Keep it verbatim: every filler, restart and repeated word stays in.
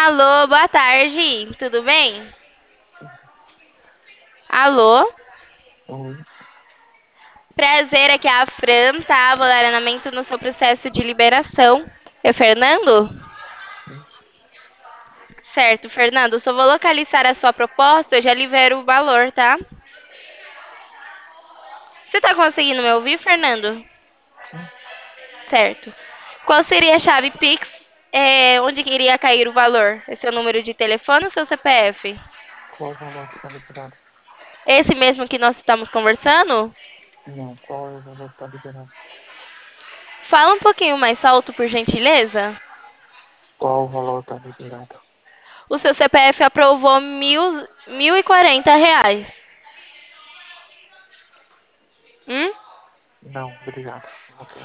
Alô, boa tarde, tudo bem? Sim. Alô, Oi. prazer, aqui é a Fran, tá? Vou dar andamento no seu processo de liberação. É Fernando? Sim. Certo, Fernando, só vou localizar a sua proposta, eu já libero o valor, tá? Você tá conseguindo me ouvir, Fernando? Sim. Certo. Qual seria a chave Pix? É, onde que iria cair o valor? É seu número de telefone ou seu C P F? Qual o valor que está liberado? Esse mesmo que nós estamos conversando? Não, qual é o valor que está liberado? Fala um pouquinho mais alto, por gentileza. Qual o valor está liberado? O seu C P F aprovou mil, mil e quarenta reais. Hum? Não, obrigado. Ok.